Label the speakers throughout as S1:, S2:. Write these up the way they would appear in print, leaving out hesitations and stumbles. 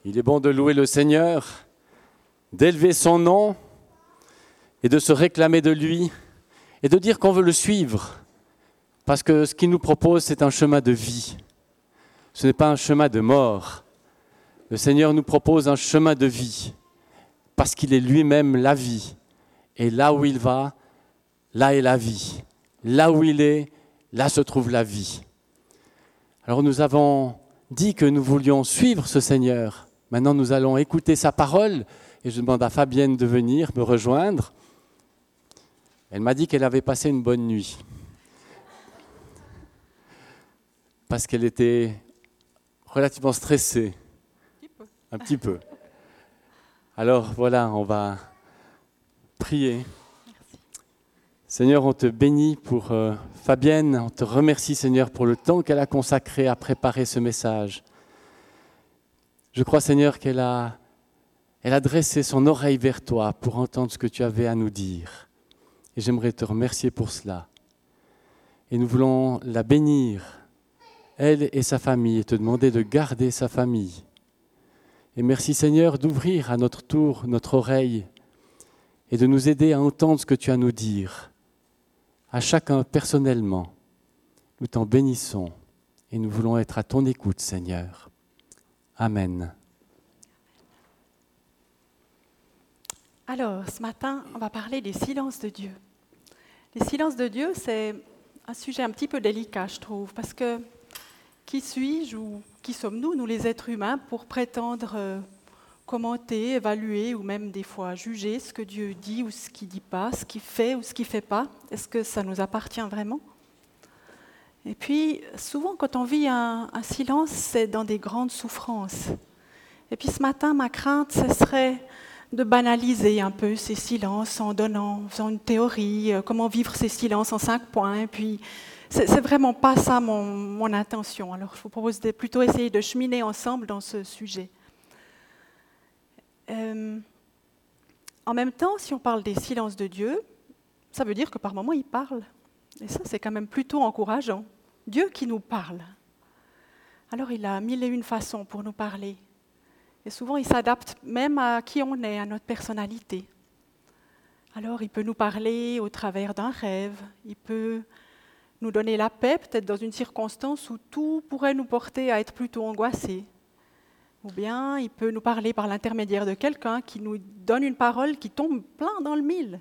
S1: Il est bon de louer le Seigneur, d'élever son nom et de se réclamer de lui et de dire qu'on veut le suivre. Parce que ce qu'il nous propose, c'est un chemin de vie. Ce n'est pas un chemin de mort. Le Seigneur nous propose un chemin de vie parce qu'il est lui-même la vie. Et là où il va, là est la vie. Là où il est, là se trouve la vie. Alors nous avons dit que nous voulions suivre ce Seigneur. Maintenant, nous allons écouter sa parole et je demande à Fabienne de venir me rejoindre. Elle m'a dit qu'elle avait passé une bonne nuit parce qu'elle était relativement stressée, un petit peu. Alors voilà, on va prier. Seigneur, on te bénit pour Fabienne, on te remercie Seigneur pour le temps qu'elle a consacré à préparer ce message. Je crois Seigneur qu'elle a dressé son oreille vers toi pour entendre ce que tu avais à nous dire. Et j'aimerais te remercier pour cela. Et nous voulons la bénir, elle et sa famille, et te demander de garder sa famille. Et merci Seigneur d'ouvrir à notre tour notre oreille et de nous aider à entendre ce que tu as à nous dire. À chacun personnellement, nous t'en bénissons et nous voulons être à ton écoute, Seigneur. Amen.
S2: Alors, ce matin, on va parler des silences de Dieu. Les silences de Dieu, c'est un sujet un petit peu délicat, je trouve, parce que qui suis-je ou qui sommes-nous, nous les êtres humains, pour prétendre commenter, évaluer ou même des fois juger ce que Dieu dit ou ce qu'il ne dit pas, ce qu'il fait ou ce qu'il ne fait pas? Est-ce que ça nous appartient vraiment? Et puis, souvent, quand on vit un silence, c'est dans des grandes souffrances. Et puis ce matin, ma crainte, ce serait de banaliser un peu ces silences en faisant une théorie, comment vivre ces silences en 5 points. Et puis, c'est vraiment pas ça mon intention. Alors, je vous propose de plutôt essayer de cheminer ensemble dans ce sujet. En même temps, si on parle des silences de Dieu, ça veut dire que par moments, il parle. Et ça, c'est quand même plutôt encourageant. Dieu qui nous parle. Alors, il a 1001 façons pour nous parler. Et souvent, il s'adapte même à qui on est, à notre personnalité. Alors, il peut nous parler au travers d'un rêve. Il peut nous donner la paix, peut-être dans une circonstance où tout pourrait nous porter à être plutôt angoissés. Ou bien, il peut nous parler par l'intermédiaire de quelqu'un qui nous donne une parole qui tombe plein dans le mille.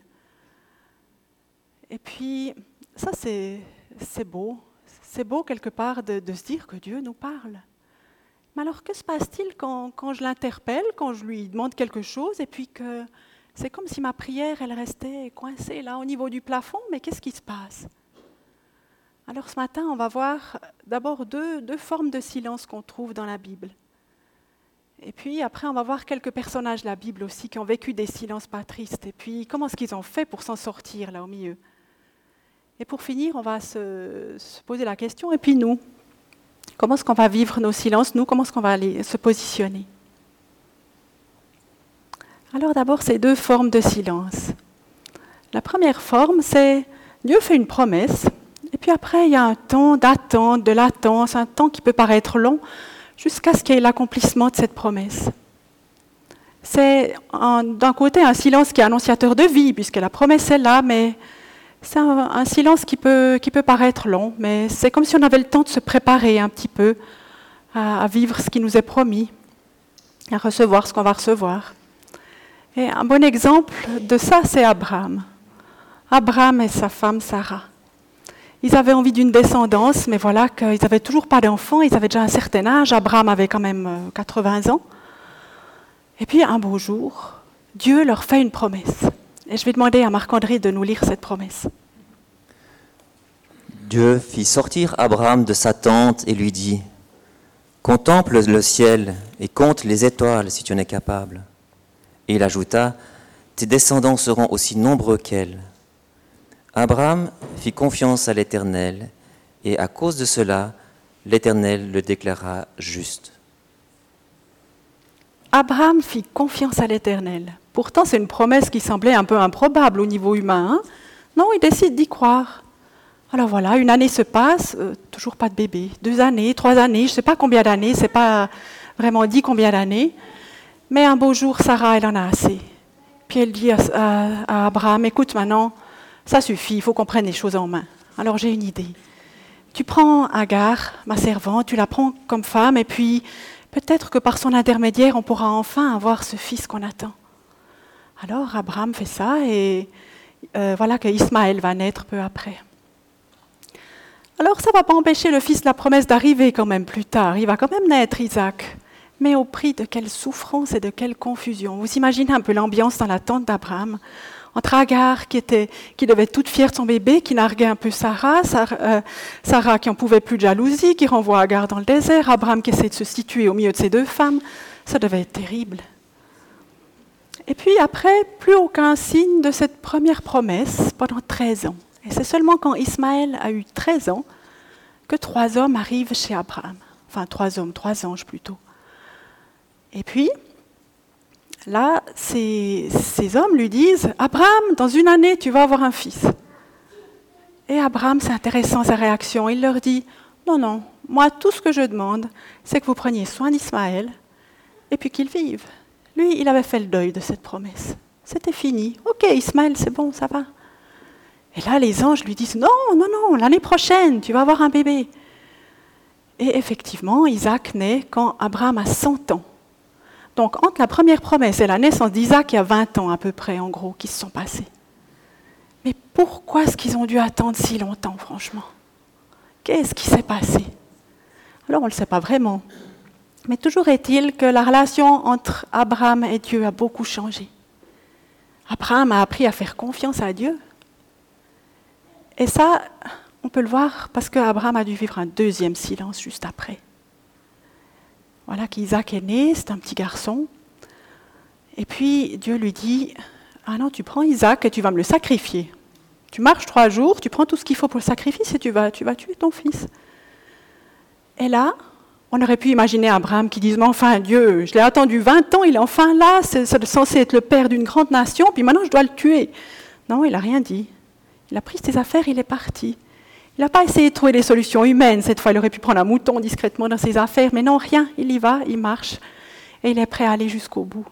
S2: Et puis, ça, c'est beau. C'est beau, quelque part, de se dire que Dieu nous parle. Mais alors, que se passe-t-il quand je l'interpelle, quand je lui demande quelque chose, et puis que c'est comme si ma prière, elle restait coincée là, au niveau du plafond, mais qu'est-ce qui se passe? Alors, ce matin, on va voir d'abord deux formes de silence qu'on trouve dans la Bible. Et puis après, on va voir quelques personnages de la Bible aussi qui ont vécu des silences pas tristes. Et puis, comment est-ce qu'ils ont fait pour s'en sortir là au milieu? Et pour finir, on va se poser la question, et puis nous, comment est-ce qu'on va vivre nos silences? Nous, comment est-ce qu'on va aller se positionner? Alors d'abord, ces 2 formes de silence. La première forme, c'est Dieu fait une promesse, et puis après, il y a un temps d'attente, de latence, un temps qui peut paraître long, jusqu'à ce qu'il y ait l'accomplissement de cette promesse. C'est d'un côté un silence qui est annonciateur de vie, puisque la promesse est là, mais c'est un silence qui peut paraître long, mais c'est comme si on avait le temps de se préparer un petit peu à vivre ce qui nous est promis, à recevoir ce qu'on va recevoir. Et un bon exemple de ça, c'est Abraham. Abraham et sa femme Sarah. Ils avaient envie d'une descendance, mais voilà qu'ils n'avaient toujours pas d'enfants, ils avaient déjà un certain âge, Abraham avait quand même 80 ans. Et puis un beau jour, Dieu leur fait une promesse. Et je vais demander à Marc-André de nous lire cette promesse.
S3: Dieu fit sortir Abraham de sa tente et lui dit « Contemple le ciel et compte les étoiles si tu en es capable. » Et il ajouta « Tes descendants seront aussi nombreux qu'elles. » Abraham fit confiance à l'Éternel et à cause de cela, l'Éternel le déclara juste.
S2: Abraham fit confiance à l'Éternel. Pourtant, c'est une promesse qui semblait un peu improbable au niveau humain. Hein? Non, il décide d'y croire. Alors voilà, 1 année se passe, toujours pas de bébé. 2 années, 3 années, je ne sais pas combien d'années, c'est pas vraiment dit combien d'années. Mais un beau jour, Sarah, elle en a assez. Puis elle dit à Abraham, écoute maintenant, ça suffit, il faut qu'on prenne les choses en main. Alors j'ai une idée. Tu prends Agar, ma servante, tu la prends comme femme, et puis peut-être que par son intermédiaire, on pourra enfin avoir ce fils qu'on attend. Alors Abraham fait ça, et voilà que Ismaël va naître peu après. Alors ça ne va pas empêcher le fils de la promesse d'arriver quand même plus tard. Il va quand même naître, Isaac. Mais au prix de quelle souffrance et de quelle confusion. Vous imaginez un peu l'ambiance dans la tente d'Abraham, entre Agar qui devait être toute fière de son bébé, qui narguait un peu Sarah qui n'en pouvait plus de jalousie, qui renvoie Agar dans le désert, Abraham qui essaie de se situer au milieu de ces deux femmes. Ça devait être terrible. Et puis après, plus aucun signe de cette première promesse pendant 13 ans. Et c'est seulement quand Ismaël a eu 13 ans que 3 hommes arrivent chez Abraham. Enfin, 3 anges plutôt. Et puis, là, ces hommes lui disent « Abraham, dans 1 année, tu vas avoir un fils. » Et Abraham, c'est intéressant sa réaction. Il leur dit « Non, moi, tout ce que je demande, c'est que vous preniez soin d'Ismaël et puis qu'il vive. » Lui, il avait fait le deuil de cette promesse. C'était fini. « Ok, Ismaël, c'est bon, ça va. » Et là, les anges lui disent « Non, l'année prochaine, tu vas avoir un bébé. » Et effectivement, Isaac naît quand Abraham a 100 ans. Donc, entre la première promesse et la naissance d'Isaac, il y a 20 ans à peu près, en gros, qui se sont passés. Mais pourquoi est-ce qu'ils ont dû attendre si longtemps, franchement? Qu'est-ce qui s'est passé? Alors, on ne le sait pas vraiment. Mais toujours est-il que la relation entre Abraham et Dieu a beaucoup changé. Abraham a appris à faire confiance à Dieu. Et ça, on peut le voir parce qu'Abraham a dû vivre un deuxième silence juste après. Voilà qu'Isaac est né, c'est un petit garçon. Et puis Dieu lui dit, « Ah non, tu prends Isaac et tu vas me le sacrifier. Tu marches 3 jours, tu prends tout ce qu'il faut pour le sacrifice et tu vas tuer ton fils. » Et là, on aurait pu imaginer Abraham qui dise, « Mais enfin Dieu, je l'ai attendu 20 ans, il est enfin là, c'est censé être le père d'une grande nation, puis maintenant je dois le tuer. » Non, il n'a rien dit. Il a pris ses affaires, il est parti. Il n'a pas essayé de trouver des solutions humaines. Cette fois, il aurait pu prendre un mouton discrètement dans ses affaires, mais non, rien. Il y va, il marche, et il est prêt à aller jusqu'au bout.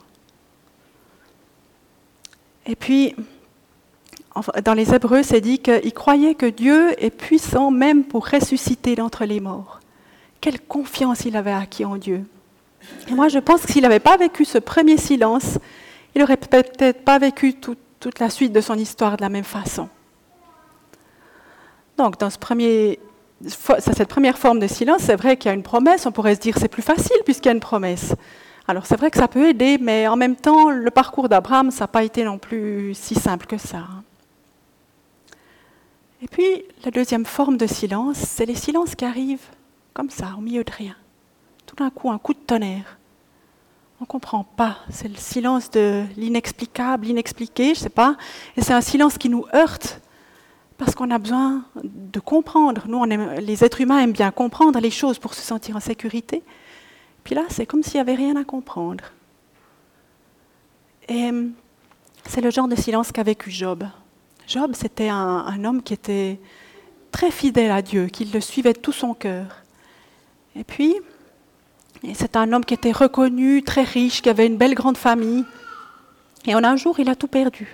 S2: Et puis, dans les Hébreux, c'est dit qu'il croyait que Dieu est puissant même pour ressusciter d'entre les morts. Quelle confiance il avait acquis en Dieu. Et moi, je pense que s'il n'avait pas vécu ce premier silence, il n'aurait peut-être pas vécu toute la suite de son histoire de la même façon. Donc, dans cette première forme de silence, c'est vrai qu'il y a une promesse. On pourrait se dire que c'est plus facile puisqu'il y a une promesse. Alors, c'est vrai que ça peut aider, mais en même temps, le parcours d'Abraham, ça n'a pas été non plus si simple que ça. Et puis, la deuxième forme de silence, c'est les silences qui arrivent comme ça, au milieu de rien. Tout d'un coup, un coup de tonnerre. On ne comprend pas. C'est le silence de l'inexplicable, l'inexpliqué, je ne sais pas. Et c'est un silence qui nous heurte. Parce qu'on a besoin de comprendre. Nous, les êtres humains aiment bien comprendre les choses pour se sentir en sécurité. Puis là, c'est comme s'il n'y avait rien à comprendre. Et c'est le genre de silence qu'a vécu Job. Job, c'était un homme qui était très fidèle à Dieu, qui le suivait de tout son cœur. Et puis, c'est un homme qui était reconnu, très riche, qui avait une belle grande famille. Et un jour, il a tout perdu.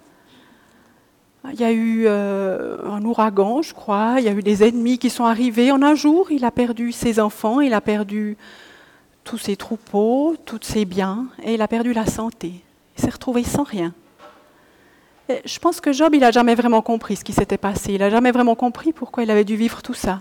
S2: Il y a eu un ouragan, je crois, il y a eu des ennemis qui sont arrivés. En un jour, il a perdu ses enfants, il a perdu tous ses troupeaux, tous ses biens, et il a perdu la santé. Il s'est retrouvé sans rien. Et je pense que Job, il n'a jamais vraiment compris ce qui s'était passé. Il n'a jamais vraiment compris pourquoi il avait dû vivre tout ça.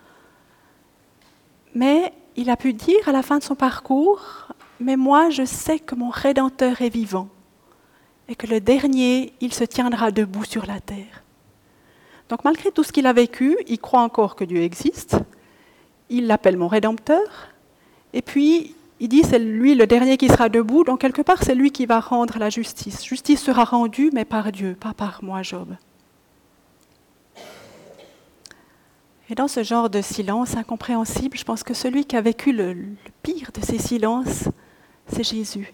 S2: Mais il a pu dire à la fin de son parcours, « Mais moi, je sais que mon Rédempteur est vivant. » Et que le dernier, il se tiendra debout sur la terre. Donc malgré tout ce qu'il a vécu, il croit encore que Dieu existe, il l'appelle mon Rédempteur, et puis il dit c'est lui le dernier qui sera debout, donc quelque part c'est lui qui va rendre la justice. Justice sera rendue, mais par Dieu, pas par moi, Job. Et dans ce genre de silence incompréhensible, je pense que celui qui a vécu le pire de ces silences, c'est Jésus.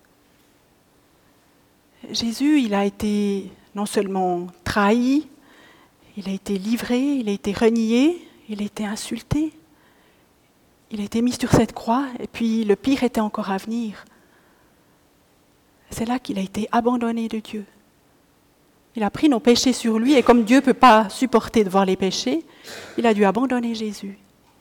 S2: Jésus, il a été non seulement trahi, il a été livré, il a été renié, il a été insulté. il a été mis sur cette croix, et puis le pire était encore à venir. C'est là qu'il a été abandonné de Dieu. Il a pris nos péchés sur lui, et comme Dieu ne peut pas supporter de voir les péchés, il a dû abandonner Jésus.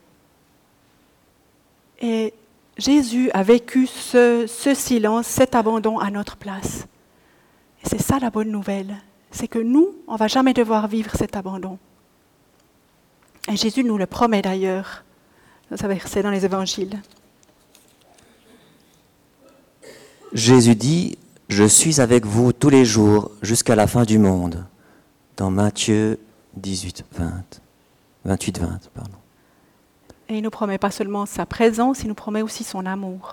S2: Et Jésus a vécu ce silence, cet abandon à notre place. Et c'est ça la bonne nouvelle, c'est que nous, on ne va jamais devoir vivre cet abandon. Et Jésus nous le promet d'ailleurs, dans un verset dans les évangiles.
S3: Jésus dit, « Je suis avec vous tous les jours jusqu'à la fin du monde » dans Matthieu 28, 20.
S2: Et il ne nous promet pas seulement sa présence, il nous promet aussi son amour.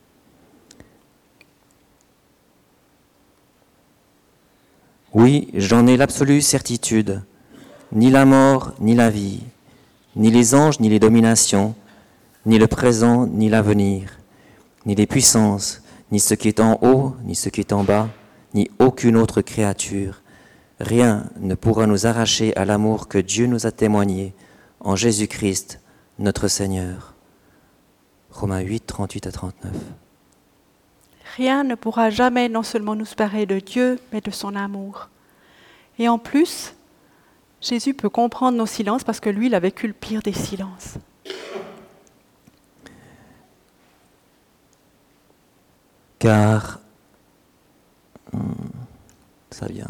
S3: Oui, j'en ai l'absolue certitude. Ni la mort, ni la vie, ni les anges, ni les dominations, ni le présent, ni l'avenir, ni les puissances, ni ce qui est en haut, ni ce qui est en bas, ni aucune autre créature. Rien ne pourra nous arracher à l'amour que Dieu nous a témoigné en Jésus-Christ, notre Seigneur. Romains 8, 38 à 39.
S2: Rien ne pourra jamais non seulement nous séparer de Dieu, mais de son amour. Et en plus, Jésus peut comprendre nos silences parce que lui, il a vécu le pire des silences.
S3: Car, ça vient.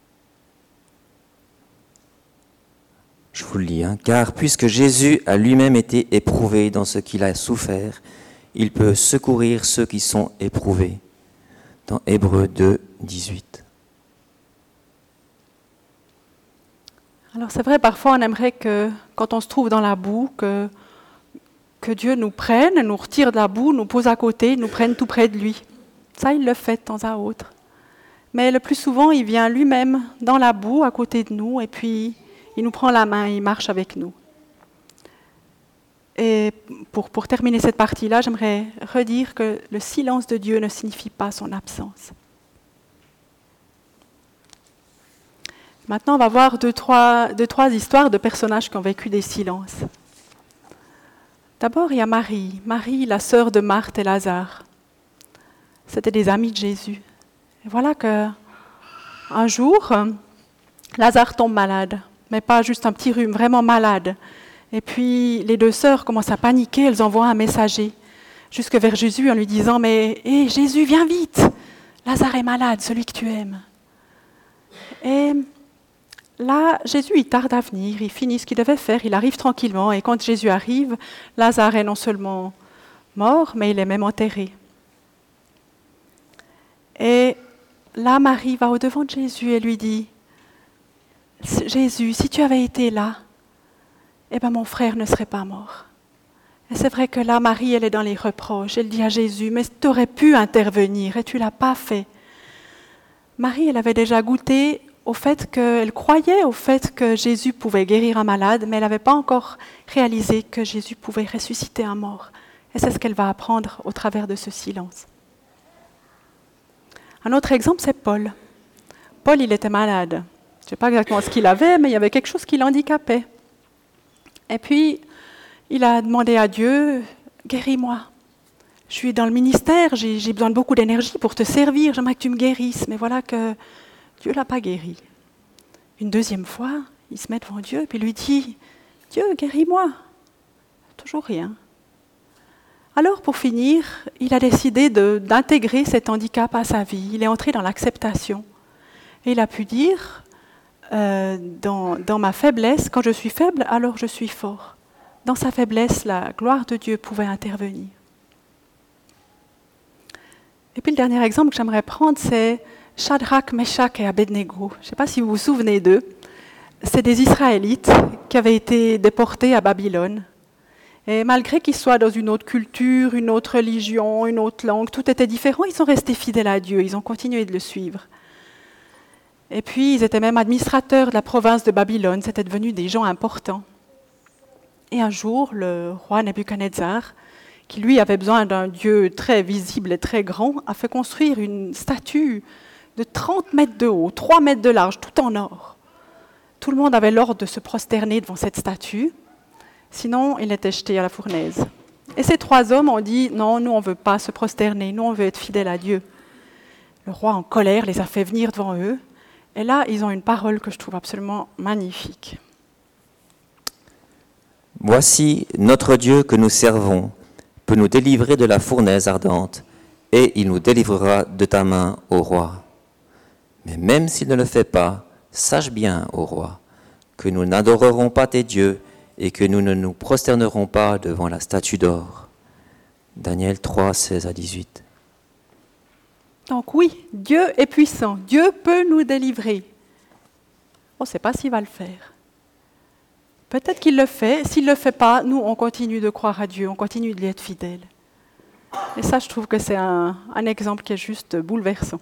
S3: Je vous le lis, car puisque Jésus a lui-même été éprouvé dans ce qu'il a souffert, il peut secourir ceux qui sont éprouvés. Dans Hébreux 2, 18.
S2: Alors c'est vrai, parfois on aimerait que, quand on se trouve dans la boue, que Dieu nous prenne, nous retire de la boue, nous pose à côté, nous prenne tout près de lui. Ça, il le fait de temps à autre. Mais le plus souvent, il vient lui-même dans la boue, à côté de nous, et puis il nous prend la main, il marche avec nous. Et pour terminer cette partie-là, j'aimerais redire que le silence de Dieu ne signifie pas son absence. Maintenant, on va voir deux, trois histoires de personnages qui ont vécu des silences. D'abord, il y a Marie. Marie, la sœur de Marthe et Lazare. C'était des amis de Jésus. Et voilà qu'un jour, Lazare tombe malade, mais pas juste un petit rhume, vraiment malade. Et puis, les deux sœurs commencent à paniquer, elles envoient un messager jusque vers Jésus en lui disant « Mais Jésus, viens vite, Lazare est malade, celui que tu aimes. » Et là, Jésus, il tarde à venir, il finit ce qu'il devait faire, il arrive tranquillement. Et quand Jésus arrive, Lazare est non seulement mort, mais il est même enterré. Et là, Marie va au-devant de Jésus et lui dit « Jésus, si tu avais été là, eh bien mon frère ne serait pas mort. » Et c'est vrai que là, Marie, elle est dans les reproches. Elle dit à Jésus « Mais tu aurais pu intervenir et tu ne l'as pas fait. » Marie, elle avait déjà goûté au fait qu'elle croyait au fait que Jésus pouvait guérir un malade, mais elle n'avait pas encore réalisé que Jésus pouvait ressusciter un mort. Et c'est ce qu'elle va apprendre au travers de ce silence. Un autre exemple, c'est Paul. Paul, il était malade. Je ne sais pas exactement ce qu'il avait, mais il y avait quelque chose qui l'handicapait. Et puis, il a demandé à Dieu, « Guéris-moi. Je suis dans le ministère, j'ai besoin de beaucoup d'énergie pour te servir, j'aimerais que tu me guérisses. » Mais voilà que Dieu ne l'a pas guéri. Une deuxième fois, il se met devant Dieu et puis lui dit, « Dieu, guéris-moi. » Toujours rien. Alors, pour finir, il a décidé d'intégrer cet handicap à sa vie. Il est entré dans l'acceptation. Et il a pu dire, dans ma faiblesse, quand je suis faible, alors je suis fort. Dans sa faiblesse, la gloire de Dieu pouvait intervenir. Et puis le dernier exemple que j'aimerais prendre, c'est Shadrach, Meshach et Abednego. Je ne sais pas si vous vous souvenez d'eux. C'est des Israélites qui avaient été déportés à Babylone. Et malgré qu'ils soient dans une autre culture, une autre religion, une autre langue, tout était différent, ils sont restés fidèles à Dieu, ils ont continué de le suivre. Et puis, ils étaient même administrateurs de la province de Babylone, c'était devenu des gens importants. Et un jour, le roi Nebuchadnezzar, qui lui avait besoin d'un Dieu très visible et très grand, a fait construire une statue de 30 mètres de haut, 3 mètres de large, tout en or. Tout le monde avait l'ordre de se prosterner devant cette statue. Sinon, il était jeté à la fournaise. Et ces 3 hommes ont dit, non, nous on ne veut pas se prosterner, nous on veut être fidèles à Dieu. Le roi en colère les a fait venir devant eux. Et là, ils ont une parole que je trouve absolument magnifique.
S3: Voici notre Dieu que nous servons peut nous délivrer de la fournaise ardente, et il nous délivrera de ta main, ô roi. Mais même s'il ne le fait pas, sache bien, ô roi, que nous n'adorerons pas tes dieux et que nous ne nous prosternerons pas devant la statue d'or. Daniel 3, 16 à 18.
S2: Donc oui, Dieu est puissant, Dieu peut nous délivrer. On ne sait pas s'il va le faire. Peut-être qu'il le fait, s'il ne le fait pas, nous on continue de croire à Dieu, on continue de lui être fidèles. Et ça, je trouve que c'est un exemple qui est juste bouleversant.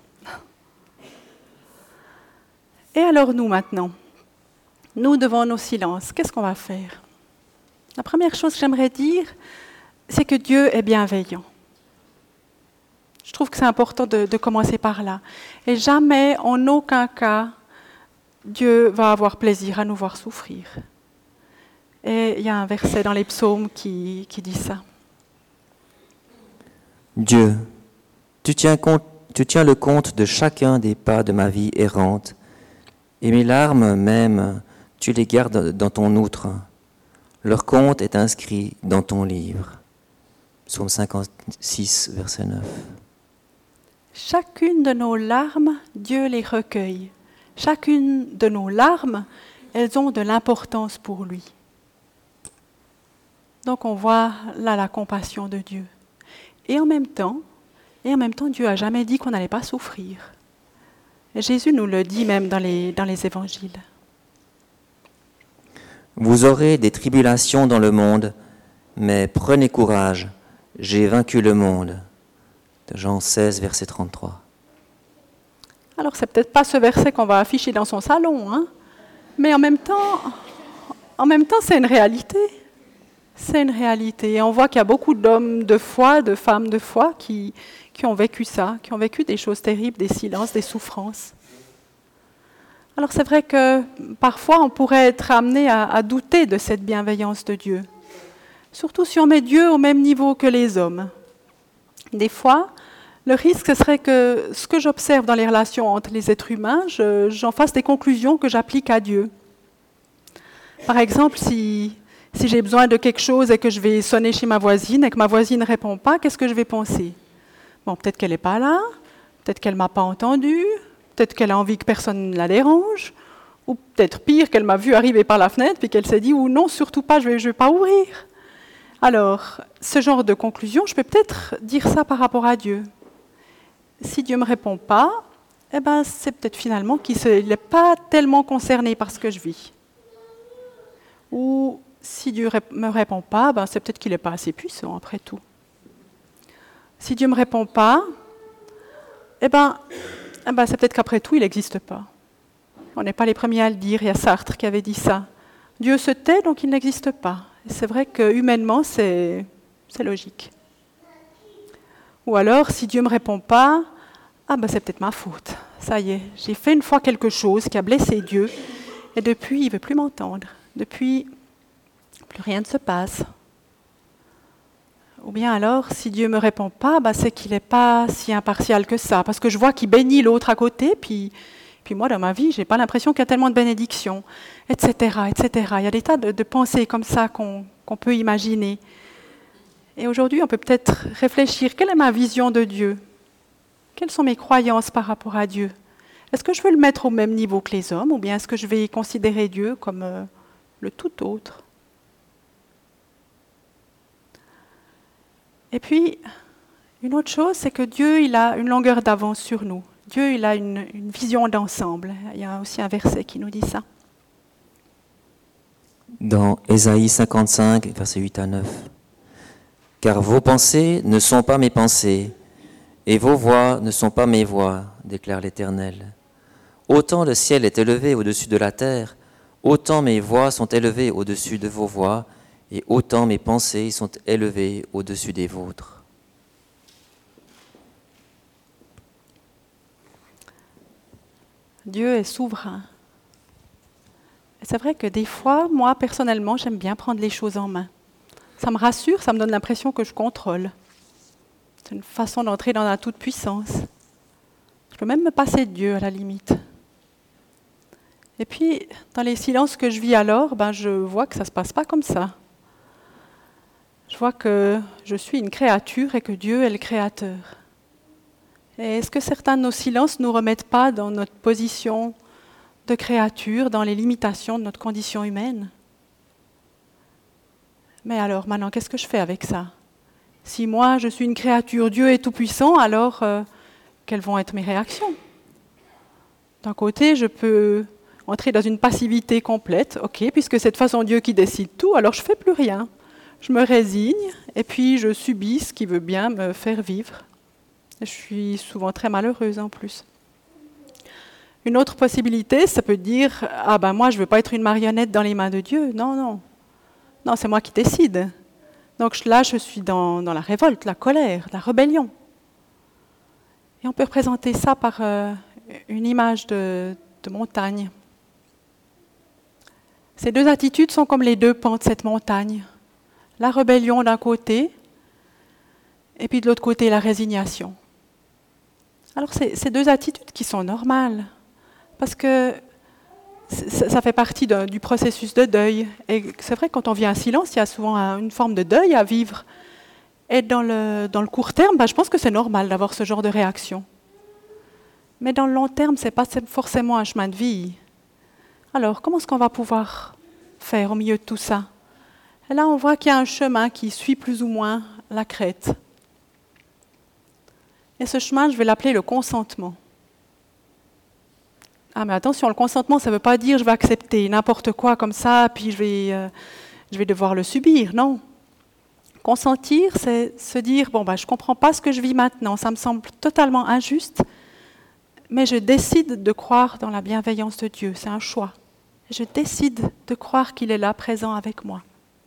S2: Et alors nous maintenant, nous devant nos silences, qu'est-ce qu'on va faire? La première chose que j'aimerais dire, c'est que Dieu est bienveillant. Je trouve que c'est important de commencer par là. Et jamais, en aucun cas, Dieu va avoir plaisir à nous voir souffrir. Et il y a un verset dans les psaumes qui dit ça.
S3: Dieu, tu tiens le compte de chacun des pas de ma vie errante, et mes larmes même, tu les gardes dans ton outre. Leur compte est inscrit dans ton livre. Psaume 56, verset 9.
S2: Chacune de nos larmes, Dieu les recueille. Chacune de nos larmes, elles ont de l'importance pour lui. Donc on voit là la compassion de Dieu. Et en même temps, Dieu n'a jamais dit qu'on n'allait pas souffrir. Et Jésus nous le dit même dans les évangiles.
S3: Vous aurez des tribulations dans le monde, mais prenez courage, j'ai vaincu le monde. De Jean 16, verset 33.
S2: Alors c'est peut-être pas ce verset qu'on va afficher dans son salon, hein, mais en même temps, c'est une réalité. C'est une réalité. Et on voit qu'il y a beaucoup d'hommes de foi, de femmes de foi qui ont vécu ça, qui ont vécu des choses terribles, des silences, des souffrances. Alors c'est vrai que parfois on pourrait être amené à douter de cette bienveillance de Dieu. Surtout si on met Dieu au même niveau que les hommes. Des fois, le risque, ce serait que ce que j'observe dans les relations entre les êtres humains, j'en fasse des conclusions que j'applique à Dieu. Par exemple, si j'ai besoin de quelque chose et que je vais sonner chez ma voisine et que ma voisine ne répond pas, qu'est-ce que je vais penser? Bon, peut-être qu'elle n'est pas là, peut-être qu'elle ne m'a pas entendu, peut-être qu'elle a envie que personne ne la dérange, ou peut-être pire, qu'elle m'a vu arriver par la fenêtre puis qu'elle s'est dit « ou non, surtout pas, je vais pas ouvrir ». Alors, ce genre de conclusion, je peux peut-être dire ça par rapport à Dieu. Si Dieu ne me répond pas, eh ben, c'est peut-être finalement qu'il n'est pas tellement concerné par ce que je vis. Ou si Dieu ne me répond pas, ben, c'est peut-être qu'il n'est pas assez puissant, après tout. Si Dieu ne me répond pas, eh ben, c'est peut-être qu'après tout, il n'existe pas. On n'est pas les premiers à le dire, il y a Sartre qui avait dit ça. Dieu se tait, donc il n'existe pas. Et c'est vrai que humainement, c'est logique. Ou alors, si Dieu ne me répond pas, c'est peut-être ma faute. Ça y est, j'ai fait une fois quelque chose qui a blessé Dieu, et depuis, il ne veut plus m'entendre. Depuis, plus rien ne se passe. Ou bien alors, si Dieu ne me répond pas, c'est qu'il n'est pas si impartial que ça, parce que je vois qu'il bénit l'autre à côté, puis moi, dans ma vie, je n'ai pas l'impression qu'il y a tellement de bénédictions, etc., etc. Il y a des tas de pensées comme ça qu'on peut imaginer. Et aujourd'hui, on peut peut-être réfléchir, quelle est ma vision de Dieu? Quelles sont mes croyances par rapport à Dieu? Est-ce que je veux le mettre au même niveau que les hommes, ou bien est-ce que je vais considérer Dieu comme le tout autre? Et puis, une autre chose, c'est que Dieu, il a une longueur d'avance sur nous. Dieu, il a une vision d'ensemble. Il y a aussi un verset qui nous dit ça.
S3: Dans Ésaïe 55, versets 8 à 9. « Car vos pensées ne sont pas mes pensées, et vos voix ne sont pas mes voix, déclare l'Éternel. Autant le ciel est élevé au-dessus de la terre, autant mes voix sont élevées au-dessus de vos voix, et autant mes pensées sont élevées au-dessus des vôtres. »
S2: Dieu est souverain. C'est vrai que des fois, moi, personnellement, j'aime bien prendre les choses en main. Ça me rassure, ça me donne l'impression que je contrôle. C'est une façon d'entrer dans la toute-puissance. Je peux même me passer de Dieu à la limite. Et puis, dans les silences que je vis alors, je vois que ça ne se passe pas comme ça. Je vois que je suis une créature et que Dieu est le créateur. Et est-ce que certains de nos silences ne nous remettent pas dans notre position de créature, dans les limitations de notre condition humaine ? Mais alors, maintenant, qu'est-ce que je fais avec ça ? Si moi, je suis une créature, Dieu est tout-puissant, alors quelles vont être mes réactions ? D'un côté, je peux entrer dans une passivité complète. Ok, puisque c'est de toute façon Dieu qui décide tout, alors je ne fais plus rien. Je me résigne et puis je subis ce qui veut bien me faire vivre. Je suis souvent très malheureuse en plus. Une autre possibilité, ça peut dire « Ah moi je ne veux pas être une marionnette dans les mains de Dieu. » Non, c'est moi qui décide. Donc là, je suis dans la révolte, la colère, la rébellion. Et on peut représenter ça par une image de montagne. Ces deux attitudes sont comme les deux pans de cette montagne. La rébellion d'un côté, et puis de l'autre côté, la résignation. Alors, c'est deux attitudes qui sont normales, parce que ça fait partie du processus de deuil. Et c'est vrai que quand on vit un silence, il y a souvent une forme de deuil à vivre. Et dans le court terme, je pense que c'est normal d'avoir ce genre de réaction. Mais dans le long terme, ce n'est pas forcément un chemin de vie. Alors, comment est-ce qu'on va pouvoir faire au milieu de tout ça ? Et là, on voit qu'il y a un chemin qui suit plus ou moins la crête. Et ce chemin, je vais l'appeler le consentement. Ah, mais attention, le consentement, ça ne veut pas dire je vais accepter n'importe quoi comme ça, puis je vais devoir le subir. Non. Consentir, c'est se dire, je ne comprends pas ce que je vis maintenant, ça me semble totalement injuste, mais je décide de croire dans la bienveillance de Dieu. C'est un choix. Je décide de croire qu'il est là, présent avec moi.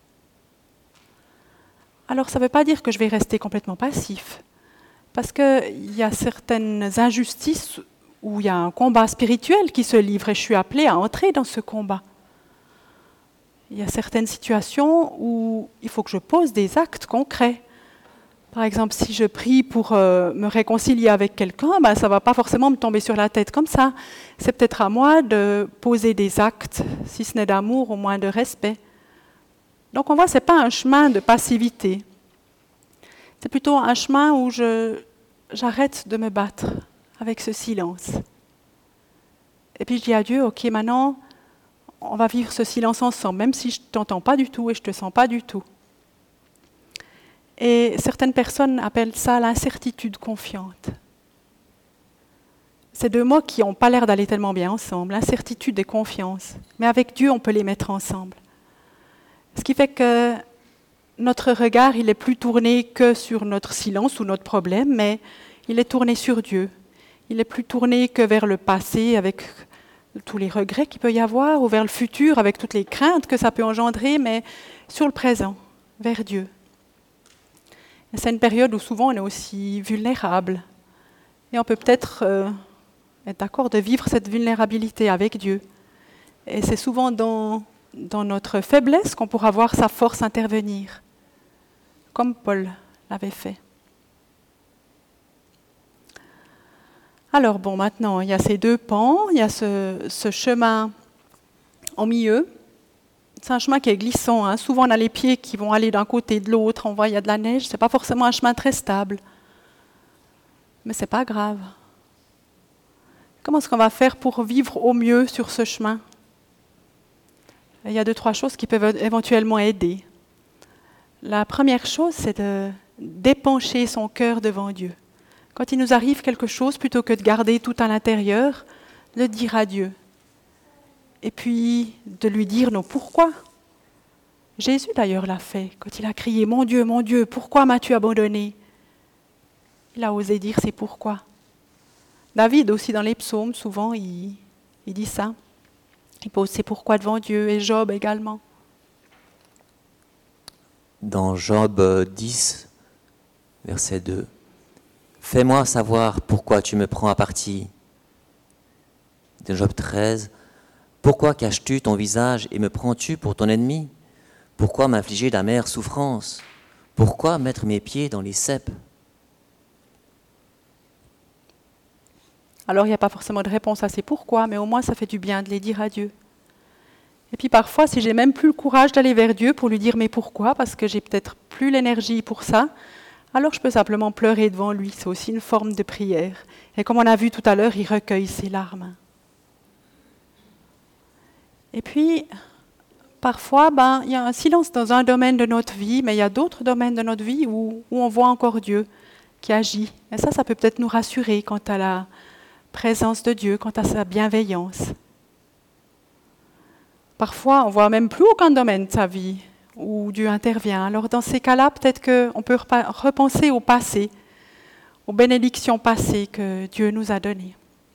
S2: Alors, ça ne veut pas dire que je vais rester complètement passif, parce qu'il y a certaines injustices où il y a un combat spirituel qui se livre et je suis appelée à entrer dans ce combat. Il y a certaines situations où il faut que je pose des actes concrets. Par exemple, si je prie pour me réconcilier avec quelqu'un, ça ne va pas forcément me tomber sur la tête comme ça. C'est peut-être à moi de poser des actes, si ce n'est d'amour, au moins de respect. Donc on voit, ce n'est pas un chemin de passivité. C'est plutôt un chemin où j'arrête de me battre avec ce silence. Et puis je dis à Dieu, ok, maintenant, on va vivre ce silence ensemble, même si je ne t'entends pas du tout et je ne te sens pas du tout. Et certaines personnes appellent ça l'incertitude confiante. Ces deux mots qui n'ont pas l'air d'aller tellement bien ensemble, incertitude et confiance. Mais avec Dieu, on peut les mettre ensemble. Ce qui fait que notre regard, il n'est plus tourné que sur notre silence ou notre problème, mais il est tourné sur Dieu. Il n'est plus tourné que vers le passé avec tous les regrets qu'il peut y avoir, ou vers le futur avec toutes les craintes que ça peut engendrer, mais sur le présent, vers Dieu. Et c'est une période où souvent on est aussi vulnérable. Et on peut peut-être être d'accord de vivre cette vulnérabilité avec Dieu. Et c'est souvent dans notre faiblesse qu'on pourra voir sa force intervenir, comme Paul l'avait fait. Alors maintenant, il y a ces deux pans, il y a ce chemin au milieu. C'est un chemin qui est glissant, hein. Souvent on a les pieds qui vont aller d'un côté et de l'autre, on voit il y a de la neige, ce n'est pas forcément un chemin très stable. Mais ce n'est pas grave. Comment est-ce qu'on va faire pour vivre au mieux sur ce chemin ? Il y a 2-3 choses qui peuvent éventuellement aider. La première chose, c'est de d'épancher son cœur devant Dieu. Quand il nous arrive quelque chose, plutôt que de garder tout à l'intérieur, le dire à Dieu. Et puis de lui dire nos pourquoi. Jésus d'ailleurs l'a fait, quand il a crié « Mon Dieu, pourquoi m'as-tu abandonné ?» Il a osé dire ses pourquoi. David aussi dans les psaumes, souvent il dit ça. Il pose ses pourquoi devant Dieu, et Job également.
S3: Dans Job 10, verset 2, « Fais-moi savoir pourquoi tu me prends à partie. » De Job 13, « Pourquoi caches-tu ton visage et me prends-tu pour ton ennemi ? Pourquoi m'infliger d'amères souffrances? Pourquoi mettre mes pieds dans les ceps?
S2: Alors il n'y a pas forcément de réponse à ces pourquoi, mais au moins ça fait du bien de les dire à Dieu. Et puis parfois, si j'ai même plus le courage d'aller vers Dieu pour lui dire mais pourquoi, parce que j'ai peut-être plus l'énergie pour ça, alors je peux simplement pleurer devant lui. C'est aussi une forme de prière. Et comme on a vu tout à l'heure, il recueille ses larmes. Et puis, parfois, il y a un silence dans un domaine de notre vie, mais il y a d'autres domaines de notre vie où on voit encore Dieu qui agit. Et ça peut peut-être nous rassurer quant à la présence de Dieu, quant à sa bienveillance. Parfois, on ne voit même plus aucun domaine de sa vie où Dieu intervient. Alors dans ces cas-là, peut-être qu'on peut repenser au passé, aux bénédictions passées que Dieu nous a données.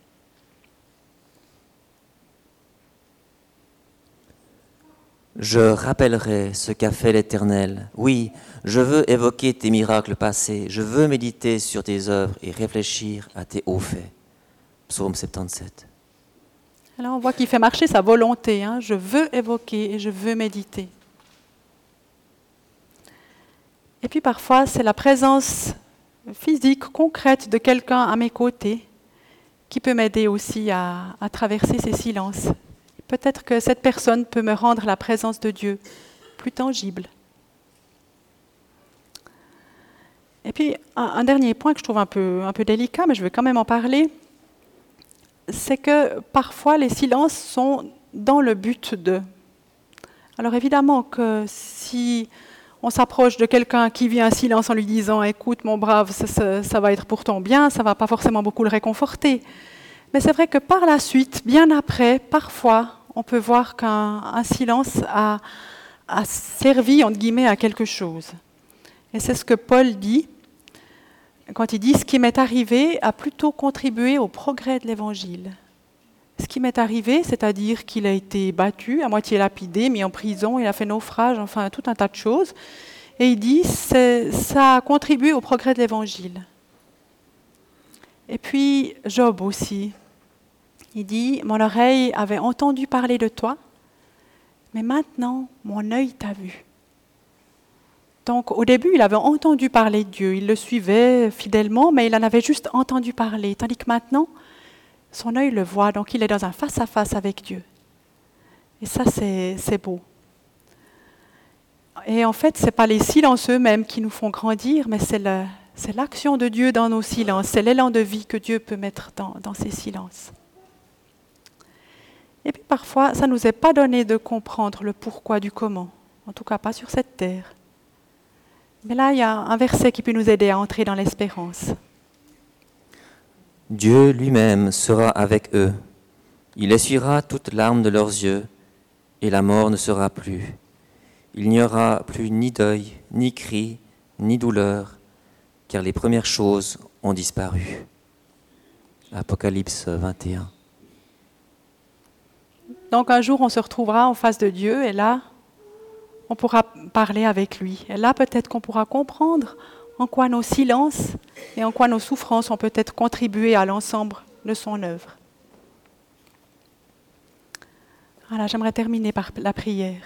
S3: Je rappellerai ce qu'a fait l'Éternel. Oui, je veux évoquer tes miracles passés. Je veux méditer sur tes œuvres et réfléchir à tes hauts faits. Psaume 77.
S2: Alors on voit qu'il fait marcher sa volonté. Je veux évoquer et je veux méditer. Et puis parfois, c'est la présence physique, concrète de quelqu'un à mes côtés qui peut m'aider aussi à traverser ces silences. Peut-être que cette personne peut me rendre la présence de Dieu plus tangible. Et puis, un dernier point que je trouve un peu délicat, mais je veux quand même en parler, c'est que parfois les silences sont dans le but de. Alors évidemment que si on s'approche de quelqu'un qui vit un silence en lui disant « Écoute mon brave, ça va être pour ton bien », ça ne va pas forcément beaucoup le réconforter. Mais c'est vrai que par la suite, bien après, parfois, on peut voir qu'un silence a servi, entre guillemets, à quelque chose. Et c'est ce que Paul dit quand il dit « Ce qui m'est arrivé a plutôt contribué au progrès de l'Évangile ». Ce qui m'est arrivé, c'est-à-dire qu'il a été battu, à moitié lapidé, mis en prison, il a fait naufrage, enfin tout un tas de choses. Et il dit « ça a contribué au progrès de l'Évangile ». Et puis Job aussi. Il dit « Mon oreille avait entendu parler de toi, mais maintenant mon œil t'a vu ». Donc au début, il avait entendu parler de Dieu, il le suivait fidèlement, mais il en avait juste entendu parler. Tandis que maintenant, son œil le voit, donc il est dans un face-à-face avec Dieu. Et ça, c'est beau. Et en fait, ce n'est pas les silences eux-mêmes qui nous font grandir, mais c'est l'action de Dieu dans nos silences, c'est l'élan de vie que Dieu peut mettre dans ces silences. Et puis parfois, ça ne nous est pas donné de comprendre le pourquoi du comment, en tout cas pas sur cette terre. Mais là, il y a un verset qui peut nous aider à entrer dans l'espérance.
S3: Dieu lui-même sera avec eux. Il essuiera toute larme de leurs yeux, et la mort ne sera plus. Il n'y aura plus ni deuil, ni cri, ni douleur, car les premières choses ont disparu. Apocalypse 21.
S2: Donc un jour, on se retrouvera en face de Dieu, et là, on pourra parler avec lui. Et là, peut-être qu'on pourra comprendre en quoi nos silences et en quoi nos souffrances ont peut-être contribué à l'ensemble de son œuvre. Voilà, j'aimerais terminer par la prière.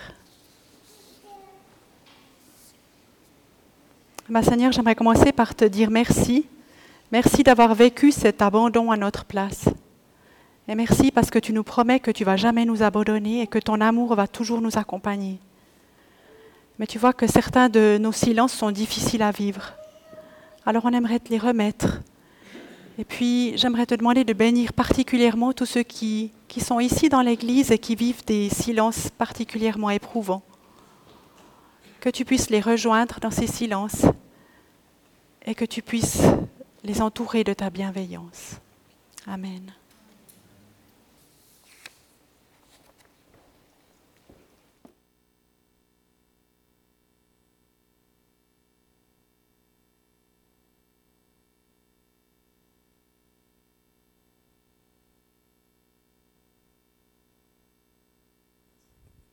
S2: Seigneur, j'aimerais commencer par te dire merci. Merci d'avoir vécu cet abandon à notre place. Et merci parce que tu nous promets que tu ne vas jamais nous abandonner et que ton amour va toujours nous accompagner. Mais tu vois que certains de nos silences sont difficiles à vivre. Alors on aimerait te les remettre. Et puis j'aimerais te demander de bénir particulièrement tous ceux qui sont ici dans l'Église et qui vivent des silences particulièrement éprouvants. Que tu puisses les rejoindre dans ces silences et que tu puisses les entourer de ta bienveillance. Amen.